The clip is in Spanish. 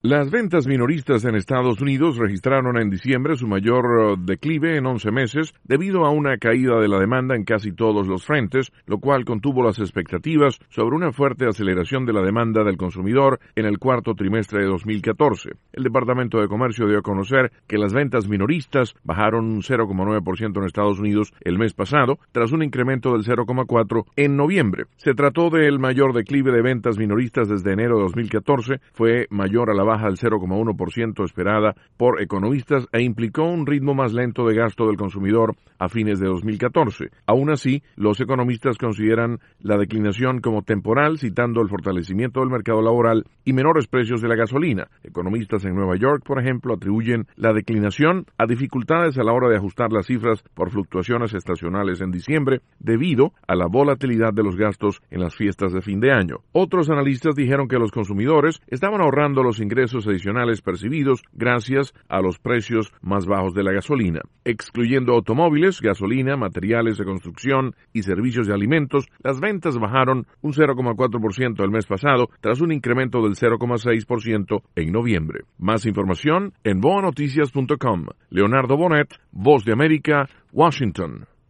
Las ventas minoristas en Estados Unidos registraron en diciembre su mayor declive en 11 meses debido a una caída de la demanda en casi todos los frentes, lo cual contuvo las expectativas sobre una fuerte aceleración de la demanda del consumidor en el cuarto trimestre de 2014. El Departamento de Comercio dio a conocer que las ventas minoristas bajaron un 0,9% en Estados Unidos el mes pasado, tras un incremento del 0,4% en noviembre. Se trató del mayor declive de ventas minoristas desde enero de 2014, fue mayor a la baja del 0,1% esperada por economistas e implicó un ritmo más lento de gasto del consumidor a fines de 2014. Aún así, los economistas consideran la declinación como temporal, citando el fortalecimiento del mercado laboral y menores precios de la gasolina. Economistas en Nueva York, por ejemplo, atribuyen la declinación a dificultades a la hora de ajustar las cifras por fluctuaciones estacionales en diciembre debido a la volatilidad de los gastos en las fiestas de fin de año. Otros analistas dijeron que los consumidores estaban ahorrando los ingresos adicionales percibidos gracias a los precios más bajos de la gasolina. Excluyendo automóviles, gasolina, materiales de construcción y servicios de alimentos, las ventas bajaron un 0,4% el mes pasado tras un incremento del 0,6% en noviembre. Más información en boanoticias.com. Leonardo Bonet, Voz de América, Washington.